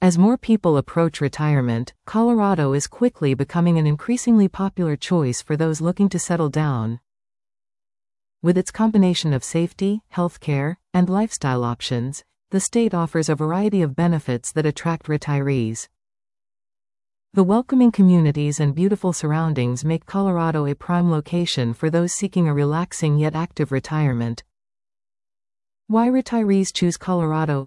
As more people approach retirement, Colorado is quickly becoming an increasingly popular choice for those looking to settle down. With its combination of safety, healthcare, and lifestyle options, the state offers a variety of benefits that attract retirees. The welcoming communities and beautiful surroundings make Colorado a prime location for those seeking a relaxing yet active retirement. Why retirees choose Colorado?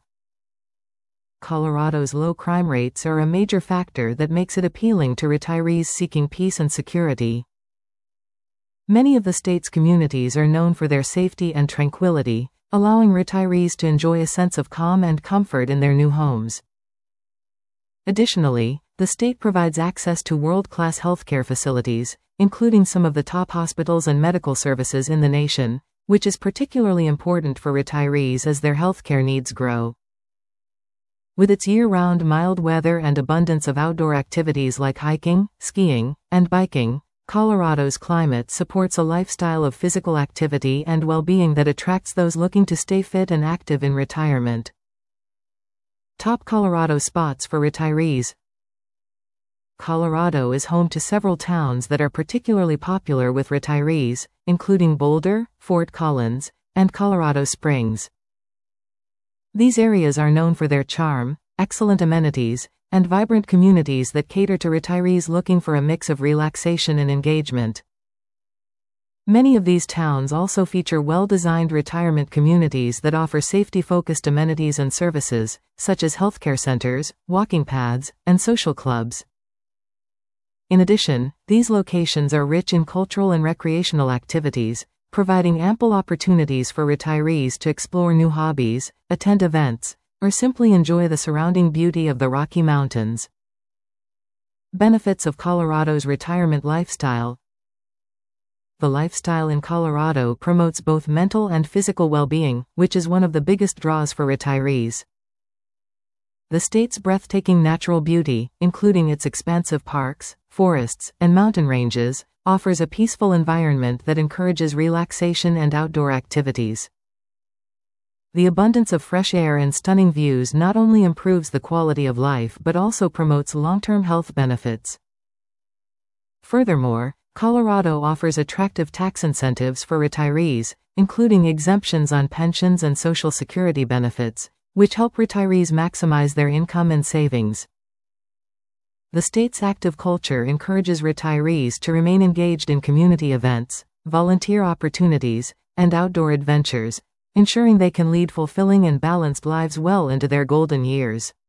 Colorado's low crime rates are a major factor that makes it appealing to retirees seeking peace and security. Many of the state's communities are known for their safety and tranquility, allowing retirees to enjoy a sense of calm and comfort in their new homes. Additionally, the state provides access to world-class healthcare facilities, including some of the top hospitals and medical services in the nation, which is particularly important for retirees as their healthcare needs grow. With its year-round mild weather and abundance of outdoor activities like hiking, skiing, and biking, Colorado's climate supports a lifestyle of physical activity and well-being that attracts those looking to stay fit and active in retirement. Top Colorado spots for retirees. Colorado is home to several towns that are particularly popular with retirees, including Boulder, Fort Collins, and Colorado Springs. These areas are known for their charm, excellent amenities, and vibrant communities that cater to retirees looking for a mix of relaxation and engagement. Many of these towns also feature well-designed retirement communities that offer safety-focused amenities and services, such as healthcare centers, walking paths, and social clubs. In addition, these locations are rich in cultural and recreational activities, providing ample opportunities for retirees to explore new hobbies, attend events, or simply enjoy the surrounding beauty of the Rocky Mountains. Benefits of Colorado's retirement lifestyle. The lifestyle in Colorado promotes both mental and physical well-being, which is one of the biggest draws for retirees. The state's breathtaking natural beauty, including its expansive parks, forests, and mountain ranges, offers a peaceful environment that encourages relaxation and outdoor activities. The abundance of fresh air and stunning views not only improves the quality of life but also promotes long-term health benefits. Furthermore, Colorado offers attractive tax incentives for retirees, including exemptions on pensions and Social Security benefits, which help retirees maximize their income and savings. The state's active culture encourages retirees to remain engaged in community events, volunteer opportunities, and outdoor adventures, ensuring they can lead fulfilling and balanced lives well into their golden years.